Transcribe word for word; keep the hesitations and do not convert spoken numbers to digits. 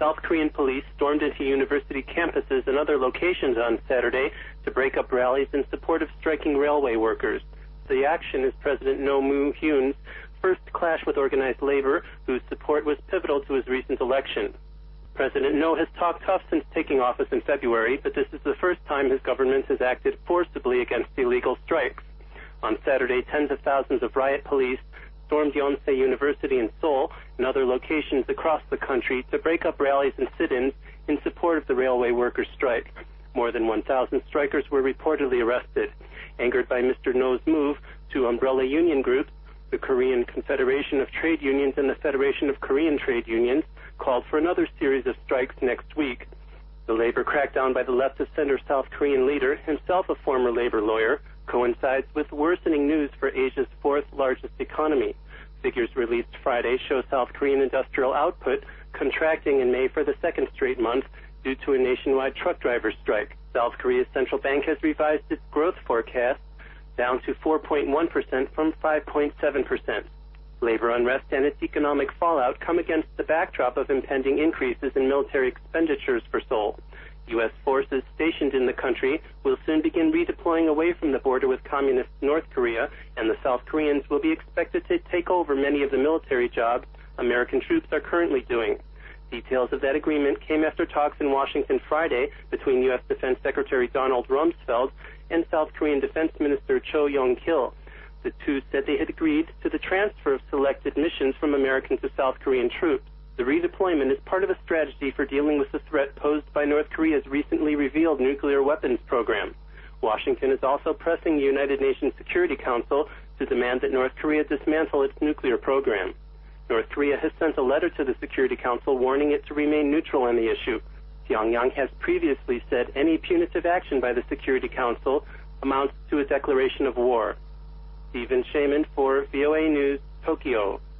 South Korean police stormed into university campuses and other locations on Saturday to break up rallies in support of striking railway workers. The action is President Roh Moo-hyun's first clash with organized labor, whose support was pivotal to his recent election. President Roh has talked tough since taking office in February, but this is the first time his government has acted forcibly against illegal strikes. On Saturday, tens of thousands of riot police stormed Yonsei University in Seoul and other locations across the country to break up rallies and sit-ins in support of the railway workers' strike. More than one thousand strikers were reportedly arrested. Angered by Mister Roh's move to umbrella union groups, the Korean Confederation of Trade Unions and the Federation of Korean Trade Unions called for another series of strikes next week. The labor crackdown by the left-of-center South Korean leader, himself a former labor lawyer, coincides with worsening news for Asia's fourth largest economy. Figures released Friday show South Korean industrial output contracting in May for the second straight month due to a nationwide truck driver strike. South Korea's central bank has revised its growth forecast down to four point one percent from five point seven percent. Labor unrest and its economic fallout come against the backdrop of impending increases in military expenditures for Seoul. U S forces stationed in the country will soon begin redeploying away from the border with communist North Korea, and the South Koreans will be expected to take over many of the military jobs American troops are currently doing. Details of that agreement came after talks in Washington Friday between U S Defense Secretary Donald Rumsfeld and South Korean Defense Minister Cho Yong-kil. The two said they had agreed to the transfer of selected missions from American to South Korean troops. The redeployment is part of a strategy for dealing with the threat posed by North Korea's recently revealed nuclear weapons program. Washington is also pressing the United Nations Security Council to demand that North Korea dismantle its nuclear program. North Korea has sent a letter to the Security Council warning it to remain neutral on the issue. Pyongyang has previously said any punitive action by the Security Council amounts to a declaration of war. Stephen Shaman for V O A News, Tokyo.